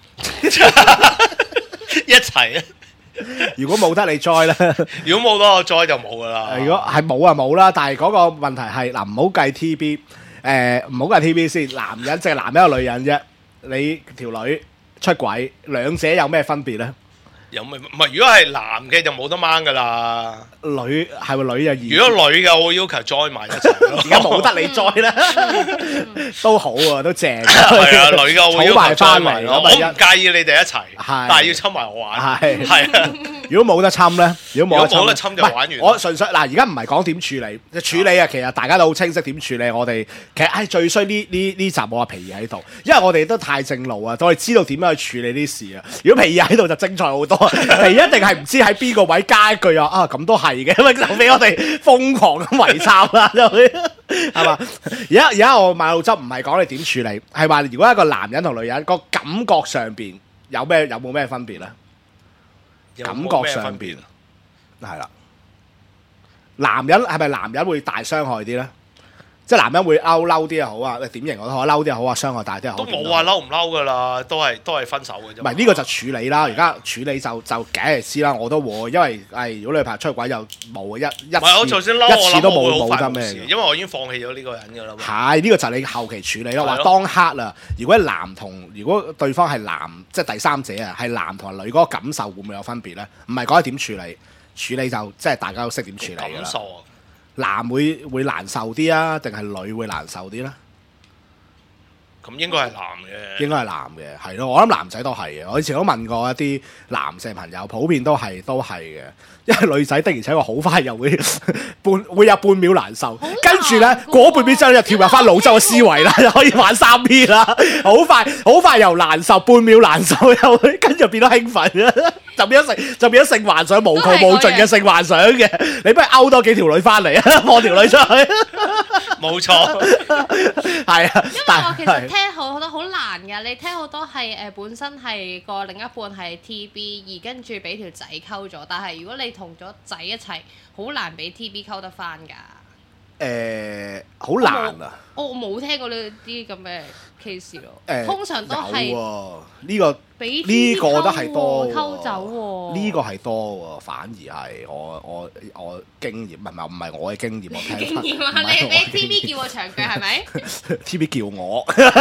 一齊啊！ 如果冇得你 join 咧， 如果冇得我 join 就冇噶啦。 如果係冇啊冇啦，但係嗰個問題係嗱，唔好計 TB，唔好計 TB 先，男人即係男人一個女人啫。你條女出軌，兩者有咩分別咧？ 有咩唔係？如果係男嘅就冇得掹噶啦。 女係咪女就易？ 如果女嘅，我要求 join 埋一齊。 而家冇得你 join 啦，都好啊，都正。 係啊，女嘅我要求 join 埋咯。我唔介意你哋一齊，但係要侵埋我玩。係啊。如果冇得侵咧，如果冇得侵就玩完。我純粹嗱，而家唔係講點處理，處理啊，其實大家都好清晰點處理。我哋其實最衰呢集我話皮兒喺度，因為我哋都太正路啊，我哋知道點樣去處理啲事啊。如果皮兒喺度就精彩好多，皮兒一定係唔知喺邊個位加一句啊咁都係嘅，咁就俾我哋瘋狂咁圍抄啦，就係嘛？而家我買澳洲唔係講你點處理，係話如果一個男人同女人個感覺上邊有冇咩分別咧？感覺上邊係啦，男人係咪男人會大傷害啲咧？即係男人會嬲啲又好啊，點形我都好，嬲啲又好啊，傷害大啲又好。都冇話嬲唔嬲噶啦，都係分手嘅啫。 唔係呢個就處理啦，而家處理就梗係知啦，我都會，因為如果女朋友出軌又冇一我就算嬲一次都冇得咩， 因為我已經放棄咗呢個人噶啦。 係呢個就係你後期處理咯。話當刻啊，如果對方係男，即係第三者啊，係男同女嗰個感受會唔會有分別咧？唔係講點處理，處理就即係大家都識點處理㗎啦。感受啊！男會難受啲啊，定係女會難受啲咧？ 咁應該係男嘅， 應該係男嘅，係咯。我諗男仔都係嘅。我以前都問過一啲男性朋友，普遍都係嘅。因為女仔的而且確好快又會有半秒難受，跟住咧過半秒之後就跳入翻老周嘅思維啦，就可以玩3P 啦。好快又難受，半秒難受又會跟住變咗興奮啦，就變咗性幻想，無窮無盡嘅性幻想嘅。你不如勾多幾條女翻嚟啊，放條女出去。 冇錯， 係啊。 因為我其實聽好多好難㗎，你聽好多係本身係個另一半係 TB，而跟住俾條仔溝咗，但係如果你同咗仔一齊，好難俾 TB 溝得翻㗎。 好難啊！ 我冇聽過呢啲咁嘅 case 咯。通常都係呢個都係多溝走喎。 呢個係多喎，反而係我經驗，唔係我嘅經驗，我聽經驗啊！你俾 TB 叫我長腳係咪 ？TB 叫我，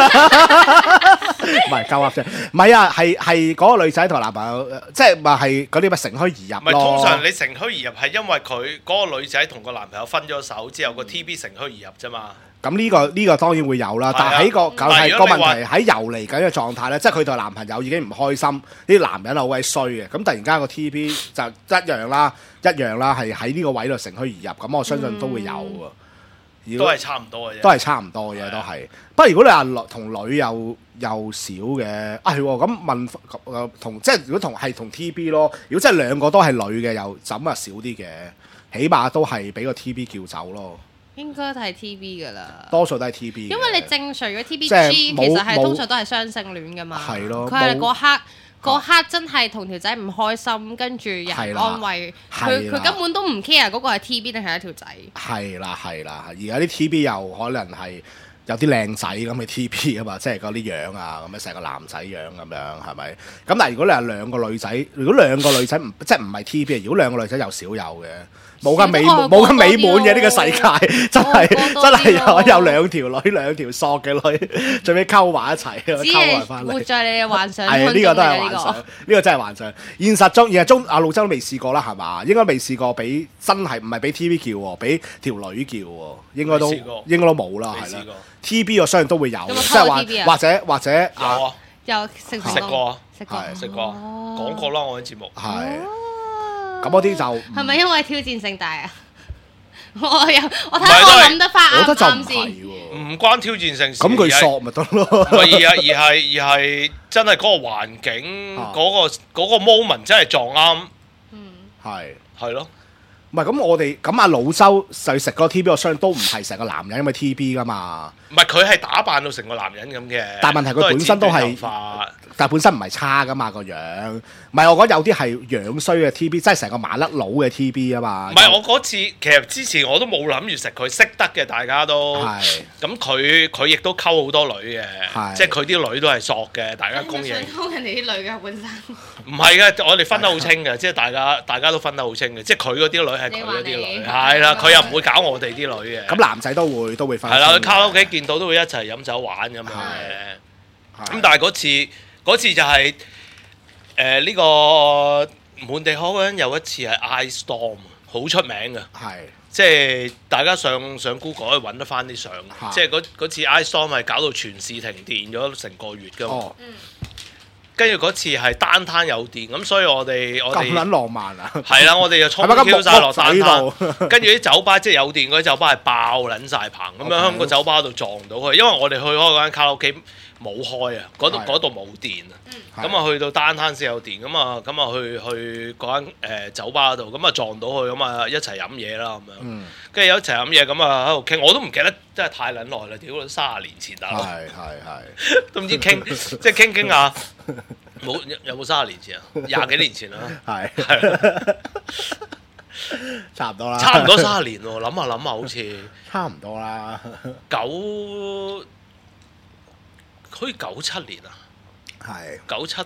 唔係鳩噏啫。唔係啊，係嗰個女仔同男朋友，即係咪係嗰啲咪乘虛而入咯？ 通常你乘虛而入係因為佢嗰個女仔同個男朋友分咗手之後，個 TB 乘虛而入啫嘛。 咁呢個當然會有啦，但係喺個問題喺遊離緊嘅狀態咧，即係佢同男朋友已經唔開心，啲男人好鬼衰嘅，咁突然間個 TB 就一樣啦，係喺呢個位度乘虛而入，咁我相信都會有喎。 都係差唔多嘅啫。 都係差唔多嘅，都係。不過如果你話同女又少嘅，係咁問同即係如果同 TB 咯，如果真係兩個都係女嘅，又咁啊少啲嘅，起碼都係俾個 TB 叫走咯。 應該都係 TV 㗎啦， 多數都係 TB。因為你正常嘅 TBG 其實係通常都係雙性戀㗎嘛。 係咯。 佢係嗰刻真係同條仔唔開心，跟住人安慰佢根本都唔 care 嗰個係 TB 定係一條仔。係啦。而家啲 TB 又可能係有啲靚仔咁嘅 TB 啊嘛，即係嗰啲樣啊，咁樣成個男仔樣咁樣係咪？咁但係如果你係兩個女仔，如果兩個女仔即係唔係 TB，如果兩個女仔又少有嘅。冇咁美滿嘅呢個世界，真係有兩條女兩條索嘅女，最尾溝埋一齊，溝埋翻嚟。活在你嘅幻想。係呢個都係幻想，呢個真係幻想。現實中阿陸洲都未試過啦，係嘛？應該未試過俾真係唔係俾 TV 叫喎，俾條女叫喎，應該都冇啦，係啦。TB 我相信都會有，即係話或者有食過， 講過啦，我啲節目係。咁嗰啲就係咪因為挑戰性大啊？我睇下我諗得翻啱先， 唔關挑戰性事。 咁佢索咪得咯？ 而係真係嗰個環境，嗰個 moment 真係撞啱。係咯。 唔係咁阿老周就食嗰個 TB，我相信都唔係成個男人，因為 TB 噶嘛。 唔係佢係打扮到成個男人咁嘅。 但係問題佢本身都係，但係本身唔係差噶嘛個樣。唔係我覺得有啲係樣衰嘅 TB，即係成個麻甩佬嘅 TB 啊嘛。 唔係我嗰次其實之前我都冇諗住食佢，識得嘅大家都。係。咁佢亦都溝好多女嘅，即係佢啲女都係索嘅，大家公認。 溝人哋啲女嘅本身。 唔係嘅，我哋分得好清嘅，即係大家都分得好清嘅，即係佢嗰啲女係佢嗰啲女，係啦，佢又唔會搞我哋啲女嘅。 咁男仔都會分。係啦，去卡拉 OK見到都會一齊飲酒玩咁樣嘅。咁但係嗰次就係呢個滿地可嗰陣有一次係 Ice Storm， 好出名嘅。係。即係大家上 Google 可以揾得翻啲相，即係嗰次 Ice Storm 係搞到全市停電咗成個月㗎嘛。跟住嗰次係單攤有電，咁所以我哋咁撚浪漫啊！ 係啦，我哋就衝 Q 曬落單攤，跟住啲酒吧即係有電嗰啲酒吧係爆撚晒棚，咁樣喺個酒吧度撞到佢，因為我哋去開嗰間卡拉 OK 冇開啊，嗰度冇電啊，咁啊去到單攤先有電，咁啊去嗰間酒吧度，咁啊撞到佢，咁啊一齊飲嘢啦咁樣，跟住一齊飲嘢，咁啊喺度傾，我都唔記得真係太撚耐啦，屌30年前大佬，係都唔知傾，即係傾下。有冇30年前啊？20幾年前啦，係差唔多啦， 差唔多30年喎。諗下好似差唔多啦。 好似97年啊，係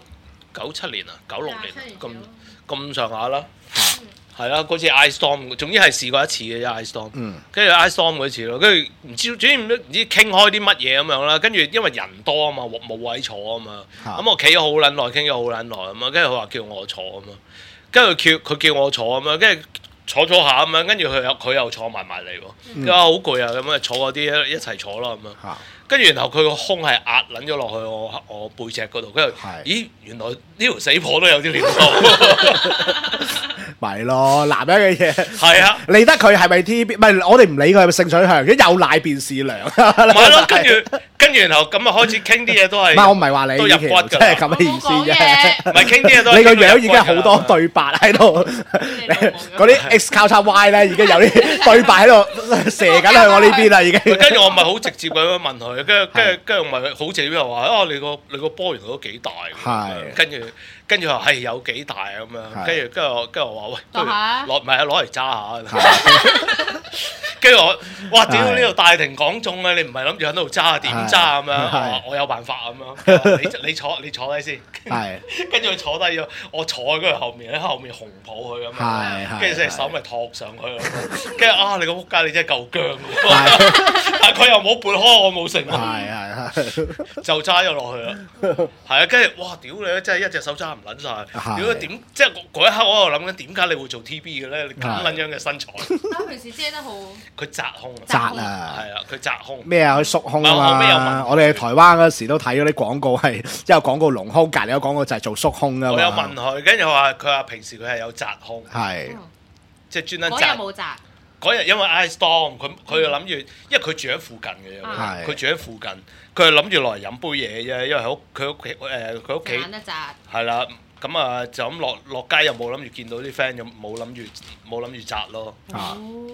97年啊，96年咁上下啦。係啦，嗰次 Ice Storm， 總之係試過一次嘅啫 Ice Storm。跟住 Ice Storm 嗰次咯，跟住唔知傾開啲乜嘢咁樣啦。跟住因為人多啊嘛，冇位坐啊嘛。咁我企咗好撚耐，傾咗好撚耐咁啊。跟住佢話叫我坐咁啊，跟住佢叫我坐咁啊，跟住坐下咁樣，跟住佢又坐埋嚟喎。跟住好攰啊，咁啊坐嗰啲一齊坐啦咁啊。跟住然後佢個胸係壓撚咗落去我背脊嗰度，跟住咦原來呢條死婆都有啲料到。 咪咯，男人嘅嘢係啊， 理得佢係咪 TB？唔係我哋唔理佢係咪性取向，如果有奶便是娘。 唔係咯，跟住然後咁啊開始傾啲嘢都係。唔係我唔係話你都入骨㗎，即係咁嘅意思啫。 唔係傾啲嘢都。 你個樣已經係好多對白喺度，嗰啲 X 交叉 Y 咧已經有啲對白喺度射緊向我呢邊啦，已經。 跟住我咪好直接咁樣問佢，跟住咪好直接又話啊你個波原來都幾大。係。跟住話係有幾大咁樣，跟住我話喂，攞嚟揸下。跟住我，哇！屌呢度大庭廣眾啊！你唔係諗住喺度揸點揸咁樣？我有辦法咁樣。你坐低先。係。跟住佢坐低咗，我坐喺佢後面，喺後面紅抱佢咁樣。跟住隻手咪托上去。跟住你個仆街你真係夠僵。但係佢又冇撥開我冇成。係。就揸咗落去啦。係啊，跟住哇！屌你真係一隻手揸唔撚晒。屌點？即係嗰一刻我喺度諗緊點解你會做 TB 嘅咧？你咁撚樣嘅身材。 平時遮得好。 佢窄胸窄啊， 係啊，佢窄胸咩啊？佢縮胸啊嘛。我哋喺台灣嗰時都睇嗰啲廣告，係即係廣告隆胸，隔離有廣告就係做縮胸啊嘛。 我有問佢，跟住佢話平時佢係有窄胸，係即係專登窄。 嗰日冇窄。 嗰日因為 Ice Storm，佢又諗住，因為佢住喺附近嘅，佢住喺附近，佢係諗住落嚟飲杯嘢啫，因為佢屋企佢屋企揀得窄。 係啦。咁啊，就咁落街又冇諗住見到啲 friend，又冇諗住紮咯。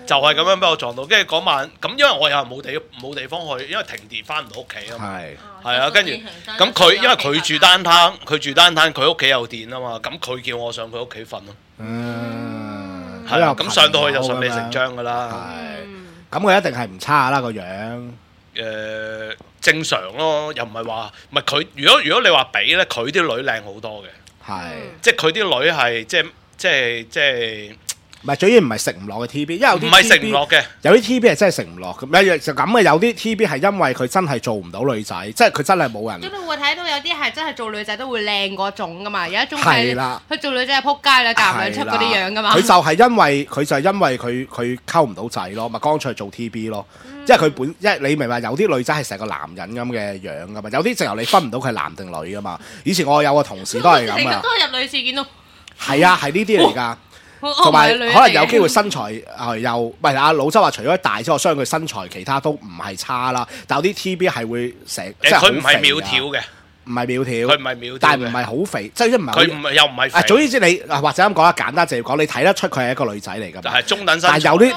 就係咁樣俾我撞到。跟住嗰晚咁，因為我又冇地方去，因為停電翻唔到屋企啊嘛。係啊，跟住咁佢因為佢住單攤，佢屋企有電啊嘛。咁佢叫我上佢屋企瞓咯。係啊，咁上到去就順理成章噶啦。 係，咁佢一定係唔差啦個樣。 正常咯，又唔係話唔係佢。如果你話比咧，佢啲女靚好多嘅。係，即係佢啲女係即係。 唔係，主要唔係食唔落嘅 TB， 因為有啲唔係食唔落嘅， 有啲 TB 係真係食唔落咁。就咁嘅，有啲 TB 係因為佢真係做唔到女仔，即係佢真係冇人。 咁你會睇到有啲係真係做女仔都會靚嗰種噶嘛，有一種係佢做女仔係撲街啦，夾唔兩出嗰啲樣噶嘛。佢就係因為佢溝唔到仔咯，咪乾脆做 TB 咯。因為你明白有啲女仔係成個男人咁嘅樣噶嘛，有啲直頭你分唔到佢係男定女噶嘛。以前我有個同事都係咁啊，成日都係入女廁見到。 係啊，係呢啲嚟㗎。同埋可能有機會身材又唔係阿老周話，除咗大之外，我相信佢身材其他都唔係差啦。但有啲 TB 係會成即係好肥。佢唔係苗條嘅，唔係苗條。佢唔係苗條，但係唔係好肥，即係唔係。佢又唔係肥。總之你或者咁講啦，簡單就係講，你睇得出佢係一個女仔嚟㗎嘛。係中等身材。但係有啲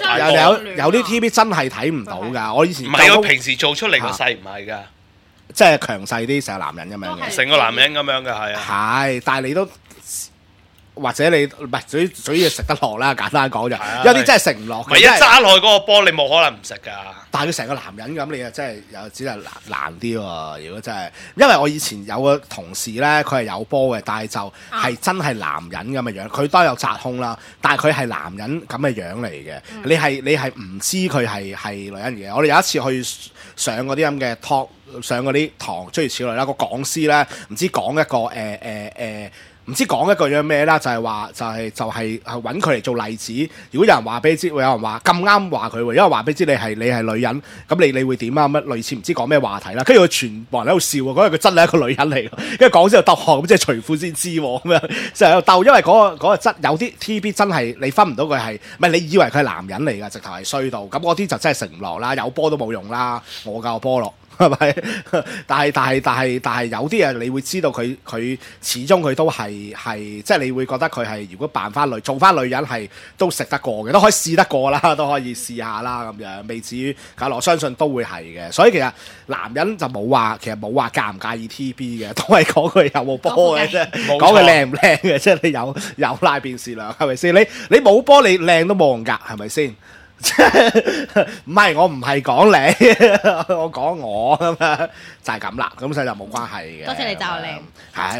TB 有啲 TB 真係睇唔到㗎。我以前唔係我平時做出嚟個勢唔係㗎，即係強勢啲成個男人咁樣嘅，成個男人咁樣嘅係啊。係，但係你都。或者你唔係，所以食得落啦。簡單講就，有啲真係食唔落。咪一揸落去嗰個波，你冇可能唔食㗎。但係佢成個男人咁，你又真係又只係難啲喎。如果真係，因為我以前有個同事咧，佢係有波嘅，但係就係真係男人咁嘅樣。佢都有紮胸啦，但係佢係男人咁嘅樣嚟嘅。你係唔知佢係女人嘅。我哋有一次去上嗰啲咁嘅 talk，上嗰啲堂，諸如此類啦。個講師咧，唔知講一個唔知講一個樣咩啦，就係話就係揾佢嚟做例子。如果有人話俾你知，會有人話咁啱話佢喎，因為話俾你知你係女人，咁你會點啊？乜類似唔知講咩話題啦？跟住佢全部人喺度笑喎，嗰日佢真係一個女人嚟，跟住講之後揼汗咁，即係除褲先知喎，咁樣就喺度鬥。因為嗰個質有啲 TB 真係你分唔到佢係，唔係你以為佢係男人嚟㗎，直頭係衰到。咁嗰啲就真係食唔落啦，有波都冇用啦，我教波落。係咪？但係有啲嘢你會知道佢始終佢都係即係你會覺得佢係如果扮翻做翻女人係都食得過嘅，都可以試得過啦，都可以試下啦咁樣，未至於假如我相信都會係嘅。所以其實男人就冇話介唔介意 TB 嘅，都係講佢有冇波嘅啫，講佢靚唔靚嘅，即係你有拉便是娘，係咪先？你冇波你靚都冇用㗎，係咪先？唔係，我唔係講你，我講我咁樣就係咁啦，咁所以就冇關係嘅。 多謝你讚我靚，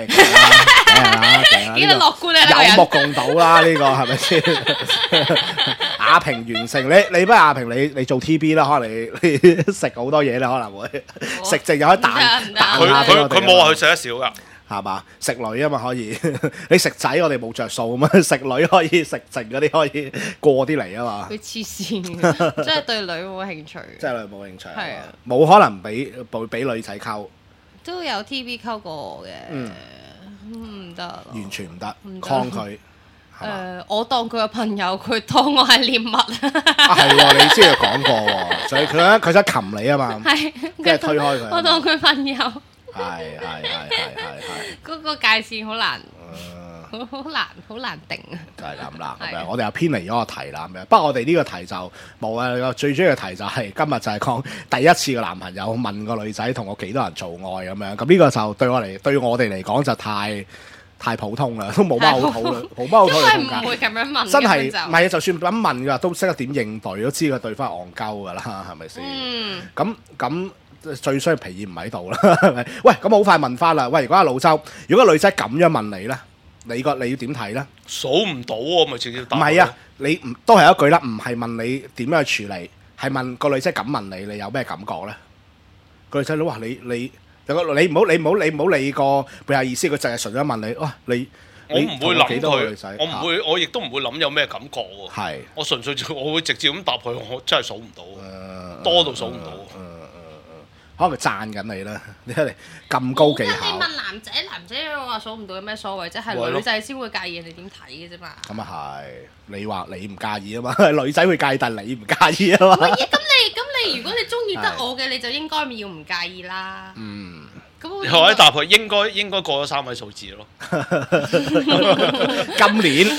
係幾樂觀啊！ 有目共睹啦，呢個係咪先？亞平完成，你不如亞平你做 TB 啦，可能你食好多嘢啦，可能會食剩有一啖。 佢冇話佢食得少㗎。 係嘛？食女啊嘛可以，你食仔我哋冇着數咁啊，食女可以食剩嗰啲可以過啲嚟啊嘛。 佢黐線，真係對女冇興趣。 真係女冇興趣。 係啊， 冇可能俾女仔溝。 都有 TB 溝過我嘅，唔得。完全唔得，抗拒。 我當佢個朋友，佢當我係獵物。 係喎，你之前講過喎，所以佢想擒你啊嘛，跟住推開佢。 我當佢朋友。 係， 嗰個界線好難，好難定啊！ 就係咁啦，咁樣我哋又偏離咗個題啦，咁樣。不過我哋呢個題就冇啊，最主要嘅題就係今日就係講第一次嘅男朋友問個女仔同我幾多人做愛咁樣。咁呢個就對我哋嚟講就太普通啦，都冇乜好討論，冇乜好討論。 真係唔會咁樣問， 真係唔係就算咁問㗎，都識得點應對，都知佢對方係戇鳩㗎啦，係咪先？咁。最衰皮爾唔喺度啦，係咪？喂，咁好快問翻啦。喂，如果阿老周，如果個女仔咁樣問你咧，你要點睇咧？ 數唔到喎，咪直接答。 唔係啊，你唔都係一句啦，唔係問你點樣去處理，係問個女仔咁問你，你有咩感覺咧？個女仔佬話你唔好理個背後意思，佢淨係純粹問你，哇你。 我唔會諗佢，我亦都唔會諗有咩感覺喎。係，我純粹我會直接咁答佢，我真係數唔到，多到數唔到。 可能佢讚緊你啦，你睇你咁高技巧。 你問男仔話數唔到有咩所謂啫？係女仔先會介意你點睇嘅啫嘛。咁啊係，你話你唔介意啊嘛，女仔會介意，但係你唔介意啊嘛。 咁你如果你中意得我嘅，你就應該要唔介意啦。 你可以答佢應該過咗3位數字咯。 今年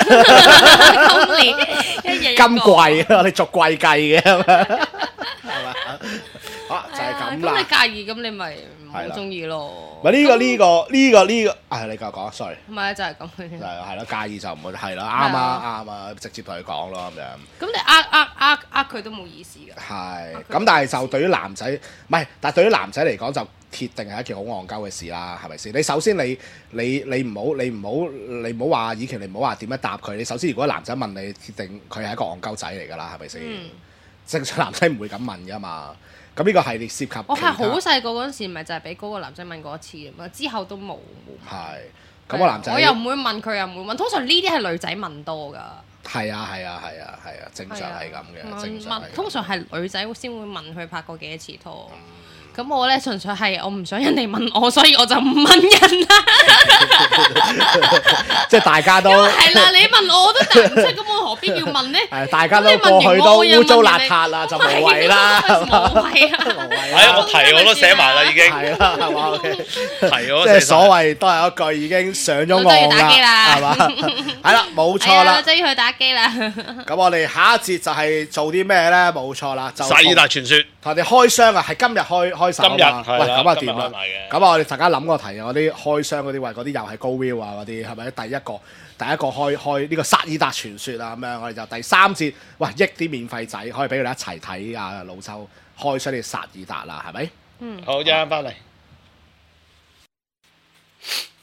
一日今季我哋逐季計嘅係咪？就係咁啦。 咁你介意咁你咪唔好中意咯。 咪呢個，你繼續講 ，sorry。 唔係就係咁嘅。 係咯，介意就唔好係咯，啱啊，直接同佢講咯咁樣。 咁你呃佢都冇意思㗎。 係，咁但係就對於男仔，唔係，但係對於男仔嚟講就鐵定係一件好戇鳩嘅事啦，係咪先？你首先你唔好話以前你唔好話點樣答佢。你首先如果男仔問你，鐵定佢係一個戇鳩仔嚟㗎啦，係咪先？正常男仔唔會咁問㗎嘛。咁呢個系列涉及我係好細個嗰陣時，咪就係俾嗰個男仔問過一次啊嘛，之後都冇。 係，咁個男仔我又唔會問佢，又唔會問。通常呢啲係女仔問多㗎。 係啊，正常係咁嘅。 通常係女仔先會問佢拍過幾多次拖。咁我咧純粹係我唔想人哋問我，所以我就唔問人啦。 即係大家都係啦，你問我都答唔出，咁我何必要問呢？ 大家都過去都污糟邋遢啦，就無謂啦。 無謂啊！ 我題我都寫埋啦，已經係啦，係嘛？OK， 題我即係所謂都係一句已經上咗岸啦，係嘛？係啦，冇錯啦。 真要去打機啦。 咁我哋下一節就係做啲咩咧？冇錯啦，就薩爾達傳說同人哋開箱啊，係今日開手啊嘛。喂，咁啊掂啦。咁啊，我哋陣間諗個題啊，嗰啲開箱嗰啲，喂，嗰啲又係高 view 啊，嗰啲係咪？第一個開呢個薩爾達傳說啊，咁樣我哋就第3節，喂，益啲免費仔，可以俾佢哋一齊睇啊，老周開箱呢個薩爾達啦，係咪？ 好，一陣翻嚟。